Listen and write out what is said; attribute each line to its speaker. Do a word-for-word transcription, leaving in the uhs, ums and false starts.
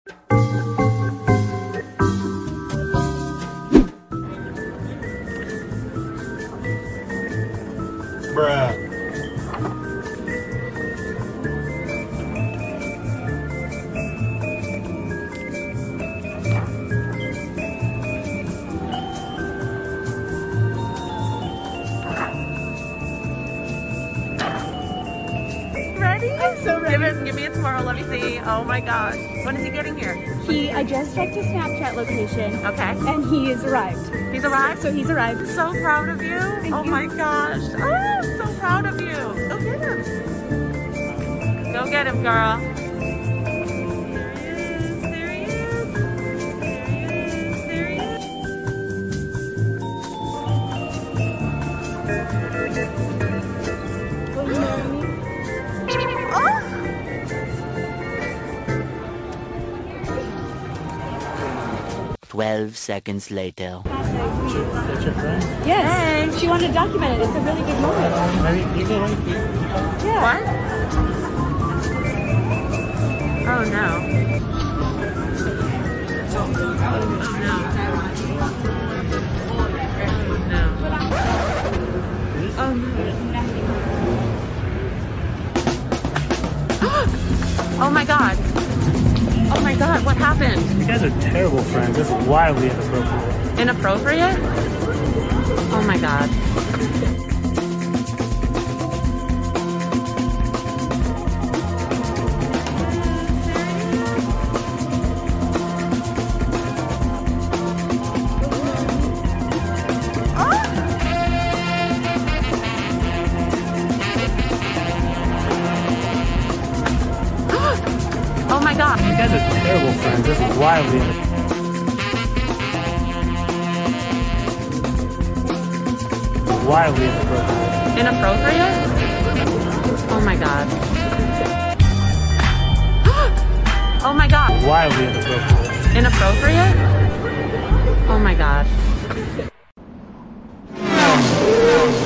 Speaker 1: Bruh.
Speaker 2: Ready?
Speaker 3: I'm so ready.
Speaker 2: Give it, give me it tomorrow. Let me see. Oh my gosh. When is he getting here?
Speaker 3: He, I just checked his Snapchat location.
Speaker 2: Okay.
Speaker 3: And he is arrived.
Speaker 2: He's arrived?
Speaker 3: So he's arrived.
Speaker 2: So proud of you.
Speaker 3: Thank
Speaker 2: oh
Speaker 3: you.
Speaker 2: my gosh. Oh, I'm so proud of you. Go get him. Go get him, girl. There he is. There he is. There he is. There he is.
Speaker 3: Will you marry me?
Speaker 4: Twelve seconds later.
Speaker 1: That's your friend?
Speaker 3: Yes.
Speaker 2: Hey.
Speaker 3: She wanted to document it. It's a really good moment.
Speaker 1: Maybe you go right here.
Speaker 3: Yeah.
Speaker 2: What? Oh no. Oh no. Oh no. Oh my god. Oh my god, what happened?
Speaker 1: You guys are terrible friends. This is wildly inappropriate.
Speaker 2: Inappropriate? Oh my god. Oh my god.
Speaker 1: You guys are terrible friends. This is wildly inappropriate. Wildly inappropriate.
Speaker 2: Inappropriate? Oh my god. Oh my god.
Speaker 1: Wildly inappropriate.
Speaker 2: Inappropriate? Oh my god.